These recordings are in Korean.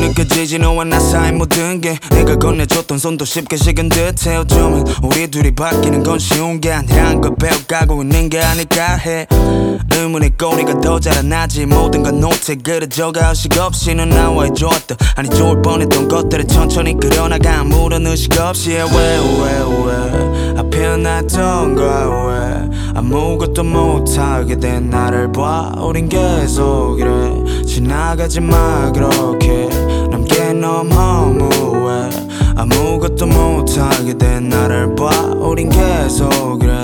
느껴지지 너와 나 사이 모든 게 내가 건네줬던 손도 쉽게 식은 듯해. 어쩌면 우리 둘이 바뀌는 건 쉬운 게 아니란 걸 배워가고 있는 게 아닐까 해. 의문의 꼬리가 더 자라나지. 모든 건 노트에 그려져가 의식 없이 넌 나와의 좋았던 아니 좋을 뻔했던 것들을 천천히 그려나가 아무런 의식 없이. 왜 앞에 놨던 걸 왜 아무것도 못하게 된 나를 봐. 우린 계속 이래 지나가지 마 그렇게 남게 너무 허무해. 아무것도 못하게 된 나를 봐. 우린 계속 이래.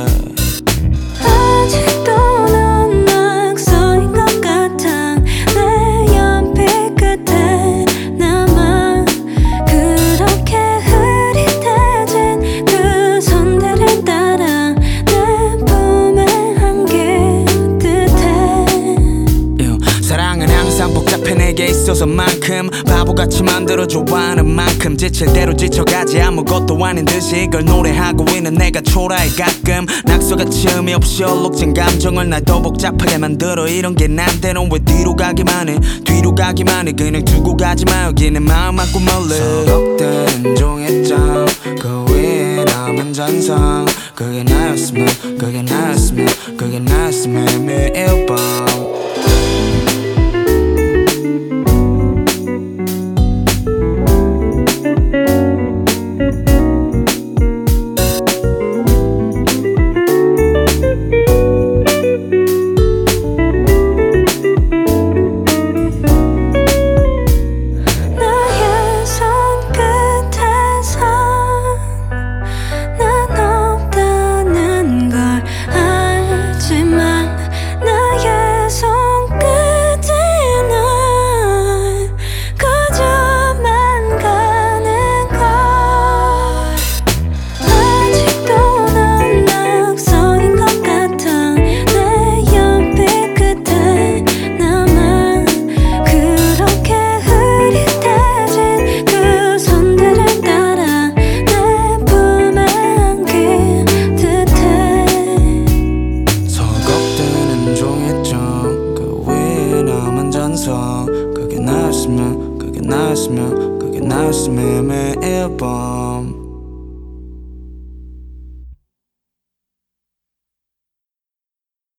아직도 넌 낙서인 것 같아. 내 연필 끝에 남아 그렇게 흐릿해진 그 선들을 따라 내 품에 안길 듯해. 사랑은 항상 복잡해 내게 있어서만큼 바보같이 만들어 좋아하는 만큼 지칠 대로 지쳐가지 아무것도 아닌 듯이 이걸 노래하고 있는 내가 초라해. 가끔 낙서같이 의미 없이 얼룩진 감정을 날 더 복잡하게 만들어. 이런 게 난데 넌 왜 뒤로 가기만 해. 뒤로 가기만 해. 그냥 두고 가지마. 여기는 마음 맞고 멀리 서걱대는 종이장 그 위에 남은 잔상. 그게 나였으면 그게 나였으면 그게 나였으면 매일 밤 그게 나였으면 그게 나였으면 매일 밤